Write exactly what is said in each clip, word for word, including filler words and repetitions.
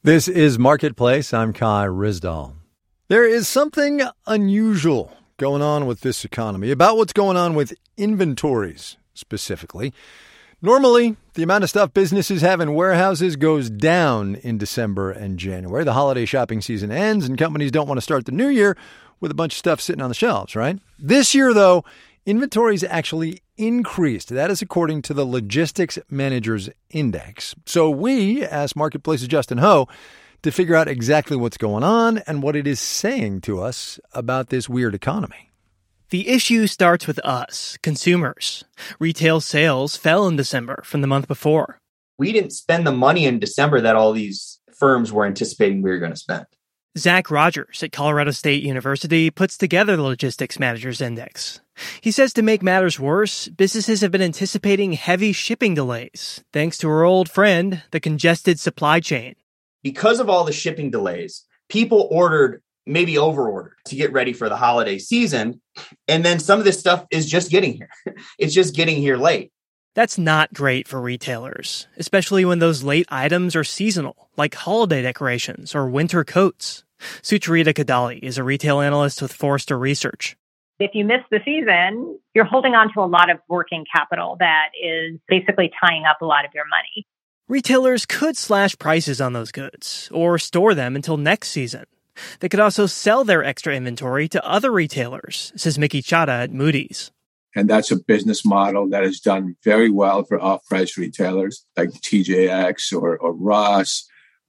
This is Marketplace. I'm Kai Ryssdal. There is something unusual going on with this economy, about what's going on with inventories specifically. Normally, the amount of stuff businesses have in warehouses goes down in December and January. The holiday shopping season ends and companies don't want to start the new year with a bunch of stuff sitting on the shelves, right? This year, though, inventories actually increased. That is according to the Logistics Managers Index. So we asked Marketplace's Justin Ho to figure out exactly what's going on and what it is saying to us about this weird economy. The issue starts with us, consumers. Retail sales fell in December from the month before. We didn't spend the money in December that all these firms were anticipating we were going to spend. Zach Rogers at Colorado State University puts together the Logistics Managers Index. He says to make matters worse, businesses have been anticipating heavy shipping delays, thanks to our old friend, the congested supply chain. Because of all the shipping delays, people ordered, maybe overordered to get ready for the holiday season. And then some of this stuff is just getting here. It's just getting here late. That's not great for retailers, especially when those late items are seasonal, like holiday decorations or winter coats. Sucharita Kadali is a retail analyst with Forrester Research. If you miss the season, you're holding on to a lot of working capital that is basically tying up a lot of your money. Retailers could slash prices on those goods or store them until next season. They could also sell their extra inventory to other retailers, says Mickey Chada at Moody's. And that's a business model that has done very well for off-price retailers like T J X or, or Ross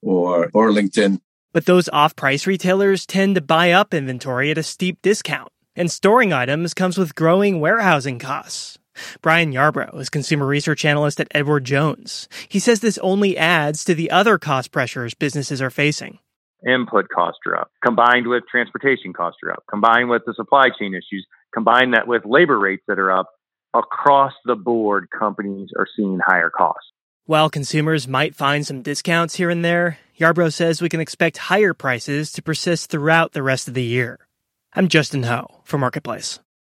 or Burlington. But those off-price retailers tend to buy up inventory at a steep discount. And storing items comes with growing warehousing costs. Brian Yarbrough is consumer research analyst at Edward Jones. He says this only adds to the other cost pressures businesses are facing. Input costs are up, combined with transportation costs are up, combined with the supply chain issues, combine that with labor rates that are up. Across the board, companies are seeing higher costs. While consumers might find some discounts here and there, Yarbrough says we can expect higher prices to persist throughout the rest of the year. I'm Justin Ho for Marketplace.